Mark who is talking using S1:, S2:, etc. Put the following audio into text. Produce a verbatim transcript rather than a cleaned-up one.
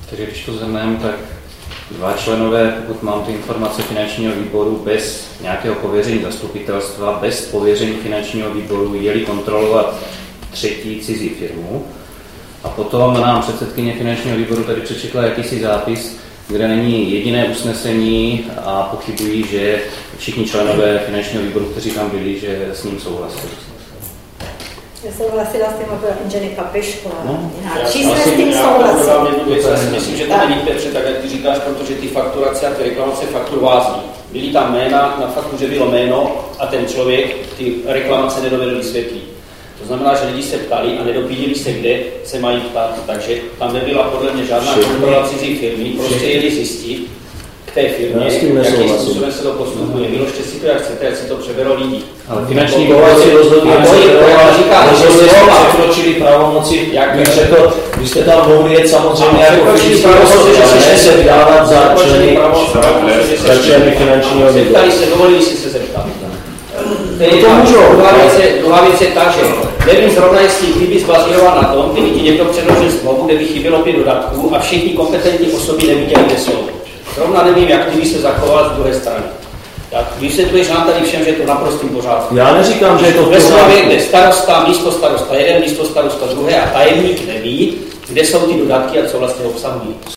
S1: Takže když to zhrneme, tak dva členové, pokud mám ty informace finančního výboru, bez nějakého pověření zastupitelstva, bez pověření finančního výboru, jeli kontrolovat třetí cizí firmu. A potom nám předsedkyně finančního výboru tady přečetla jakýsi zápis, kde není jediné usnesení a pochybují, že všichni členové finančního výboru, kteří tam byli, že s ním souhlasili.
S2: Já souhlasila s tím, byl inženýr Papiško.
S3: No,
S2: Čísle s tím souhlasím.
S3: Myslím, že to není Petře, tak jak ty říkáš, protože ty fakturace a ty reklamace faktur vází. Byly tam jména, na faktuře bylo jméno a ten člověk ty reklamace nedovedl vysvětlit. To znamená, že lidi se ptali a nedopídili se, kde se mají ptát. Takže tam nebyla podle mě žádná kontrola cizí firmy, prostě jeli zjistit k té firmě, jakým způsobem se to postupuje. Vyložte si to, jak chcete, jak si to přeberou lidi.
S1: Ale finanční
S4: výbor si rozhodně překročili pravomoci, jak bych řekl, vy jste tam mohli jet samozřejmě jako fyzické osoby, ale ne se vydávat za členy finančního výboru.
S3: Zeptali se, dovolili si se zeptat.
S4: To můžou.
S3: Druhá věc je ta, že nevím zrovna, jestli kdyby zbazíroval na tom, kdyby ti někdo předložil smlouvu, kde by chybělo pět dodatků a všichni kompetentní osoby neviděli, kde jsou. Zrovna nevím, jak ty by se zachoval z druhé strany. Tak vysvětluješ nám tady všem, že je to naprostým pořádku.
S4: Já neříkám, že je to v
S3: pořádku. Ve slově, kde starosta, místo starosta jeden, místo starosta druhé a tajemník neví, kde jsou ty dodatky a co vlastně obsahují.